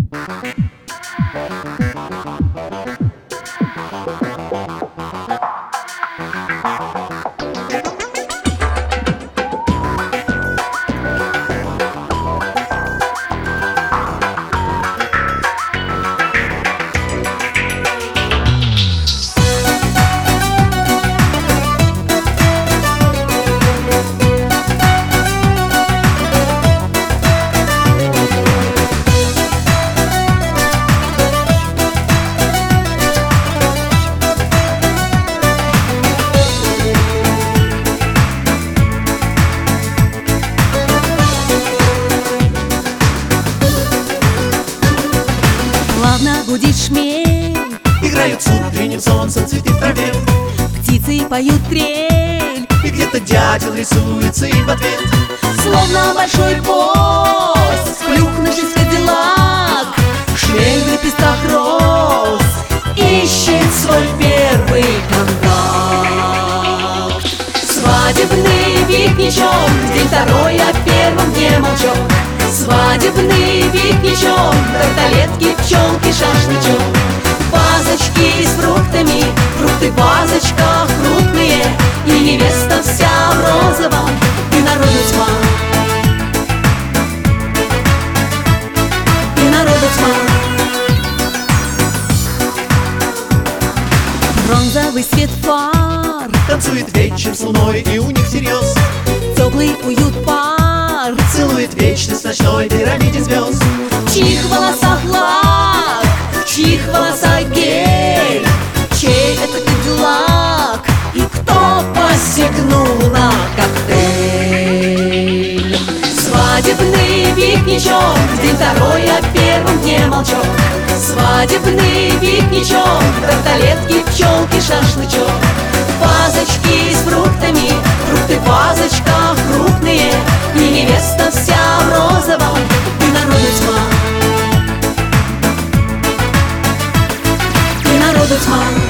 Плавно гудит шмель, играют с утренним солнцем цветы в траве, птицы поют трель, и где-то дятел рисуется им в ответ. словно большой босс, плюхнувшись в кадиллак, шмель в лепестках роз ищет свой первый контакт. Свадебный вид ничем, день второй, о первом не молчок. Свадебный вид ничем, тарталетки, пчелки, шашлычок. Вазочки с фруктами, фрукты в вазочках крупные, и невеста вся в розовом, и народу тьма. И народу тьма. Бронзовый свет фар Танцует вечер с луной, и у них всерьез теплый уют пар, целует вечность в ночной пирамиде звезд. в чьих волосах лак, в чьих волосах гель, чей это кадиллак, и кто посягнул на коктейль. Свадебный вид ничем, день второй, о первом не молчок. Свадебный вид ничем, тарталетки, пчелки, шашлычок. Вазочки с фруктами, фрукты в вазочках крупные, и невеста вся в розовом, и народу тьма. И народу тьма.